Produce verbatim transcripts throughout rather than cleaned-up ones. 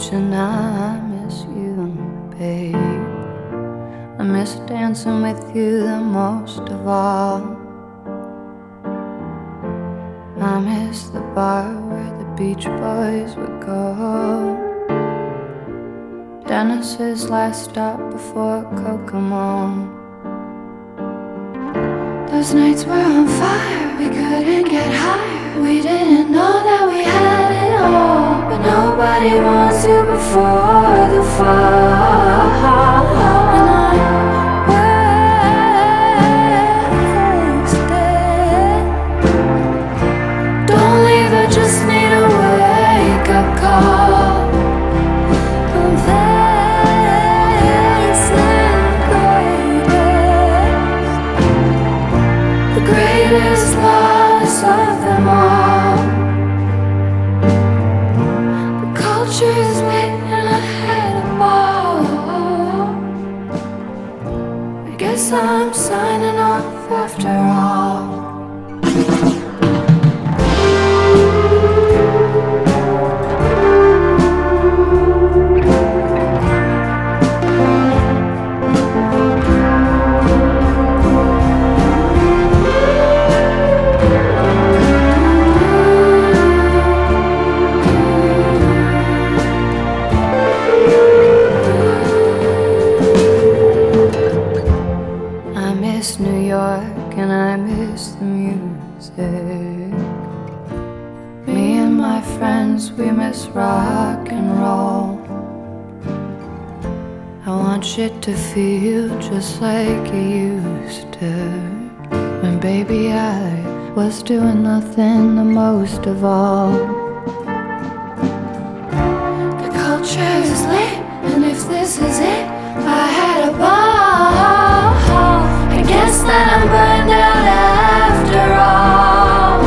much, and I miss you, babe. I miss dancing with you the most of all. I miss the bar where the Beach Boys would go, Dennis's last stop before Kokomo. Those nights were on fire, we couldn't get higher. We didn't know that we had it all, but nobody wants you before the fall. And I wasted. Don't leave, I just need a wake-up call. I'm facing greatest, the greatest loss of them all. The culture is lit and I had a ball. I guess I'm signing off after all. I miss New York and I miss the music. Me and my friends, we miss rock and roll. I want shit to feel just like it used to, when baby I was doing nothing the most of all. The culture is lit, and if this is it, I had a ball. I guess that I'm burned out after all.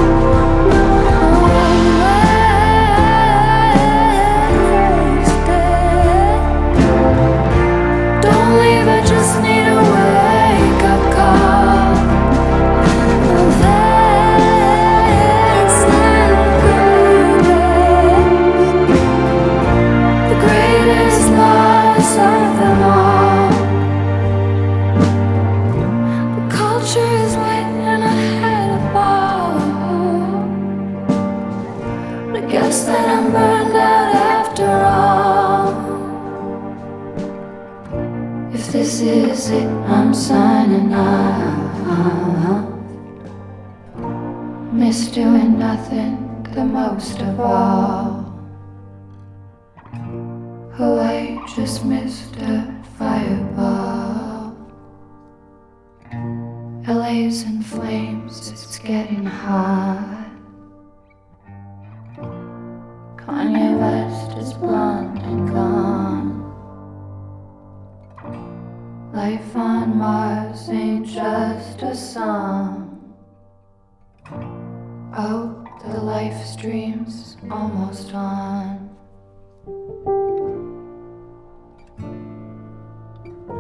Wasted. Don't leave, I just need a wake-up call. I'm facing greatest, the greatest loss of them all. The culture is lit and I had a ball. But I guess that I'm burned out after all. If this is it, I'm signing off. Miss doing nothing the most of all. Oh, I just missed a fireball. L A's in flames, it's getting hot. Kanye West is blonde and gone. Life on Mars ain't just a song. Oh, the life stream's almost on.